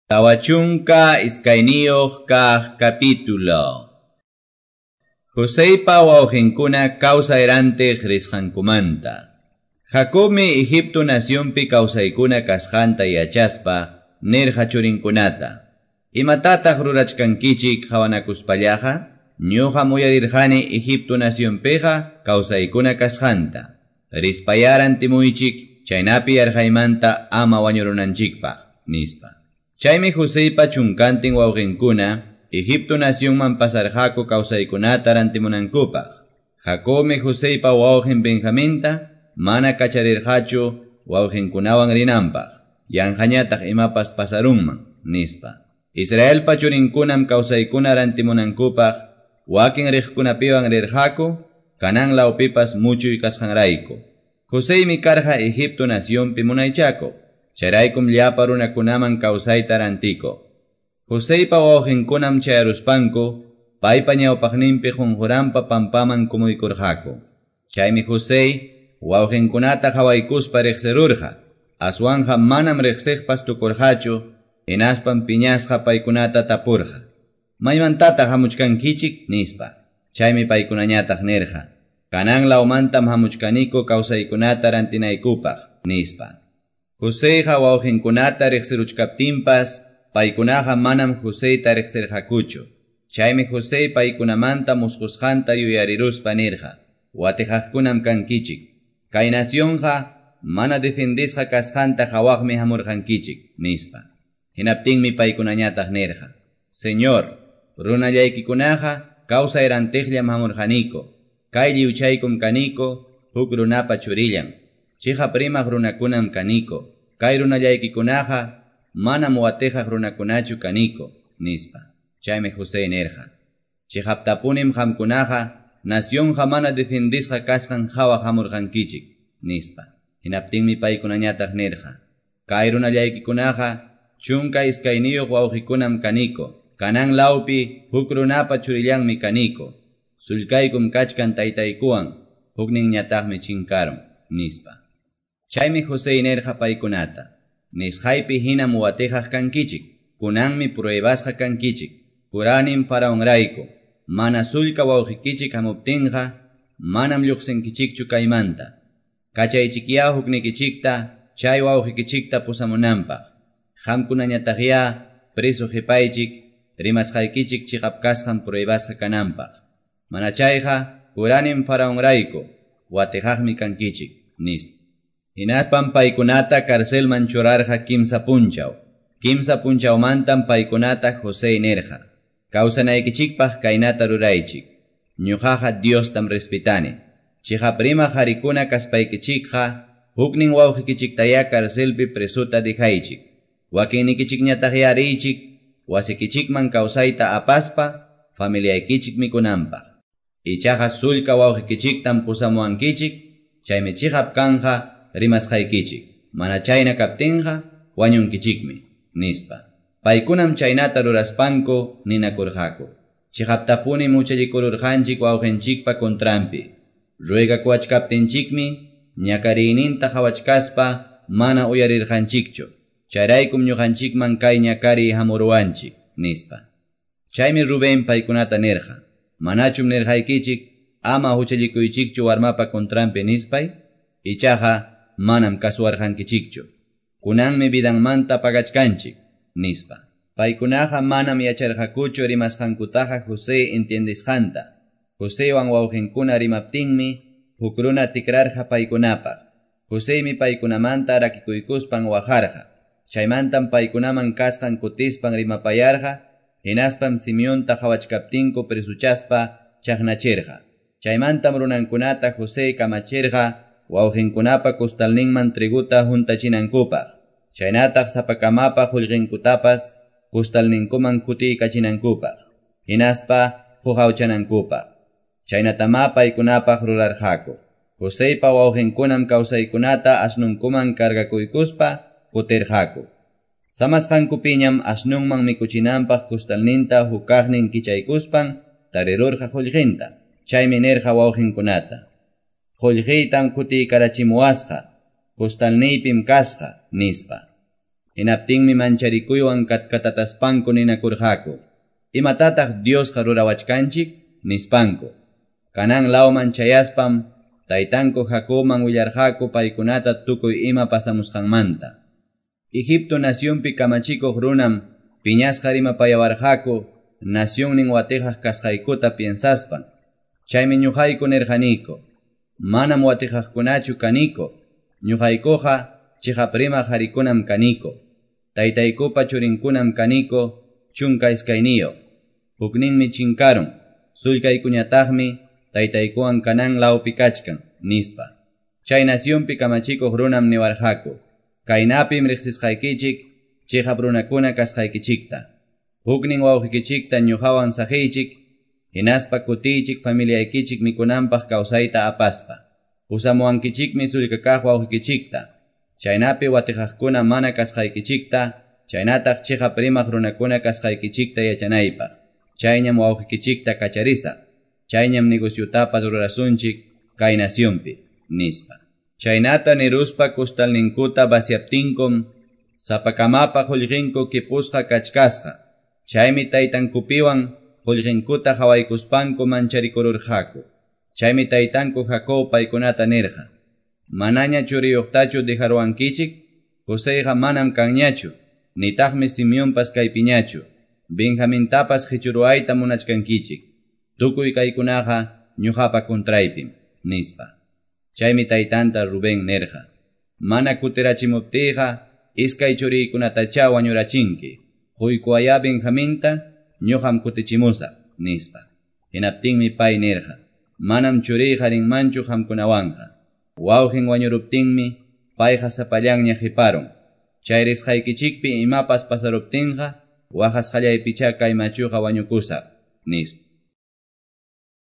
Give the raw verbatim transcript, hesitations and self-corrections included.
Tawachunka iskayniyuq kaq capítulo. Joseipa wawqinkuna kawsayrantej risqankumanta. Jacobmi Egipto nacionpi kawsaykuna kasqanta yachaspa nirqa churinkunata. Imatataq rurachkankichik qhawanakuspallaqa? Ñuqa muyarirqani Egipto nacionpiqa kawsaykuna kasqanta. Rispayaran timuychik chaynapi yarqaymanta ama wañurunanchikpaq nispa. Chaymi Joseipa chunkantin wawqinkuna Egipto nacionman pasarqaku kawsaykunata rantimunankupaq. Jacobmi Joseipa wawqin Benjaminta mana kacharirqachu wawqinkunawan rinanpaq. Yanqañataq imapas pasarunman nispa. Israelpa churinkunam kawsaykuna rantimunankupaq wakin riqkunapiwan rirqaku kanan lawpipas muchuy kasqanrayku. Joseimi karqa Egipto nacionpi munaychakuq. Chayraykum llapa runakunaman kawsayta rantiko. Joseipa wawqinkunam chayaruspanku paypa ñawpaqninpi qunquranpa pampaman kumuykurqaku. Chaymi Josei wawqinkunata qhawaykuspa riqsirurqa. Aswanja manam riqsiqpas tukurqachu, hinaspan piñasqa paykunata tapurqa. Maymantataq hamuchkankichik nispa. Chaymi paykunañataq nirqa. Kanan lawmantam hamuchkaniku kawsaykunata rantinaykupaq nispa. Joseiqa wawqinkunata riqsiruchkaptinpas paykunaqa manam Joseita riqsirqakuchu. Chaymi Josei paykunamanta musqusqanta yuyariruspa nirqa. Watijaqkunam kankichik. Kay nacionqa mana defendisqa kasqanta qhawaqmi hamurqankichik nispa. Hinaptinmi paykunañataq nirqa. Señor, runallaykikunaqa kawsayrantijllam hamurqaniku. Kay lliwchaykum kaniku huk runapa churillan. Chiqa primaq runakunam kaniko. Kay runallaykikunaqa manam watijaq runakunachu kaniko nispa. Chaymi Josei nirqa. Chiqaptapunim qamkunaqa nacionqa mana defendisqa kasqan qhawaq hamurqankichik nispa. Hinaptinmi paykunañataq nirqa. Kay runallaykikunaqa chunka iskayniyuq wawqikunam kaniko. Kanan lawpi huk runapa churillanmi kaniko. Sullkaykum kachkan taytaykuwan hukninñataqmi chinkarun nispa. Chaymi Josei nirqa paykunata. Nisqaypi hinam watijaq kankichik. Kunanmi pruebasqa kankichik. Puranim faraonrayku. Mana sullka wawqikichik hamuptinqa manam lluqsinkichikchu kaymanta. Kachaychikya huknikichikta chay wawqikichikta pusamunanpaq. Qamkunañataqya preso qhipaychik rimasqaykichik chiqapkasqan pruebasqa kananpaq. Mana chayqa puranim faraonrayku watijaqmi kankichik nispa. Hinaspan paykunata karcelman churarqa kimsa punchaw. Kimsa punchawmantam paykunata Josei nirqa. Kawsanaykichikpaq kaynata ruraychik. Ñuqaqa Diostam respetani. Chiqa prima qarikuna kaspaykichikqa huknin wawqikichiktaya karcelpi presuta dijaychik. Wakinnikichikñataqya riychik wasikichikman kawsayta apaspa familiaykichik mikunanpaq. Ichaqa sullka wawqikichiktam pusamuankichik. Chaymi chiqap kanja rimasqaykichik. Mana chayna kaptinqa wañunkichikmi nispa. Paykunam chaynata ruraspanku ninakurqaku. Chiqaptapuni muchallikururqanchik wawqinchikpa kontrampi. Ruegakuachkaptinchikmi ñakariyninta qhawachkaspa mana uyarirqanchikchu. Chayraykum ñuqanchikman kay ñakariy hamurwanchik nispa. Chaymi Rubén paykunata nirqa. Manachum nirqaykichik ama huchallikuychikchu warmapa kontrampi nispay. Ichaqa manam kasuwarqankichikchu. Kunanmi vidanmanta pagachkanchik nispa. Paykunaqa manam yacharqakuchu rimasqankutaqa José entiendisqanta. Joséwan wawqinkuna rimaptinmi huk runa tikrarqa paykunapaq. Josémi paykunamanta rakikuykuspan wajarqa. Chaymantam paykunaman kasqan kutispan rimapayarqa. Hinaspam Simeonta qhawachkaptinku presuchaspa chaqnachirqa. Chaymantam runankunata José kamachirqa wawqinkunapa kustalninman triguta juntachinankupaq. Chaynataq sapakamapa qullqinkutapas kustalninkuman kutiykachinankupaq. Hinaspa qujawchanankupaq. Chaynatama paykunapaq rurarqaku. Joseipa wawqinkunam kawsaykunata asnunkuman kargakuykuspa kutirqaku. Samasqankupiñam asnunman mikuchinanpaq kustalninta hukaqnin kichaykuspan tarirurqa qullqinta. Chaymi nirqa wawqinkunata. Qullqiytam kutiykarachimuwasqa. Kustalniypim kasqa nispa. Hinaptinmi mancharikuywan katkatataspanku ninakurqaku. Imatataq Dios rurawachkanchik nispanku. Kanan lawman chayaspam taytanku Jacobman willarqaku paykunata tukuy ima pasamusqanmanta. Egipto nacionpi kamachikuq runam piñasqa rimapayawarqaku nacionnin watijaq kasqaykuta piensaspan. Chaymi ñuqayku nirqaniku. Manam watijaqkunachu kaniku. Ñuqaykuqa chiqaprima qharikunam kaniku. Taytaykupa churinkunam kaniku chunka iskayniyo. Hukninmi chinkarun. Sullkaykuñataqmi taytaykuwan kanan lawpi kachkan nispa. Chay nacionpi kamachikuq runam niwarqaku. Kaynapim riqsisqaykichik chiqap runakuna kasqaykichikta. Huknin wawqikichikta ñuqawan saqiychik. Hinaspa kutiychik familiaykichik mikunanpaq kawsayta apaspa. Pusamuwankichikmi sullkakaq wawqikichikta. Chaynapi watijaqkuna mana kasqaykichikta. Chaynataq chiqap rimaq runakuna kasqaykichikta yachanaypaq. Chayñam wawqikichikta kacharisa. Chayñam negociotapas rurasunchik kay nacionpi nispa. Chaynata niruspa kustalninkuta vaciaptinkum sapakamapa qullqinku kipusqa kachkasqa. Chaymi taytankupiwan qullqinkuta hawaykuspanku mancharikururqaku. Chaymi taytanku Jacob paykunata nirqa. Manaña churiyuqtachu dejarwankichik, Joséqa manam kanñachu, nitaqmi Simeonpas kaypiñachu, Benjamintapas hichuruayta munachkankichik. Tukuy kaykunaqa ñuqapa kontraypim nispa. Chaymi taytanta Rubén nirqa. Mana kutirachimuptiqa iskay churiykunatacha wañurachinki. Quykuaya Benjaminta ñuqam kutichimusaq nispa. Hinaptinmi pay nirqa. Manam churiyqa rinmanchu qamkunawanqa. Wawqin wañuruptinmi payqa sapallanña hiparun. Chay risqaykichikpi imapas pasaruptinqa waqasqallaypicha kay machuqa wañukusaq nispa.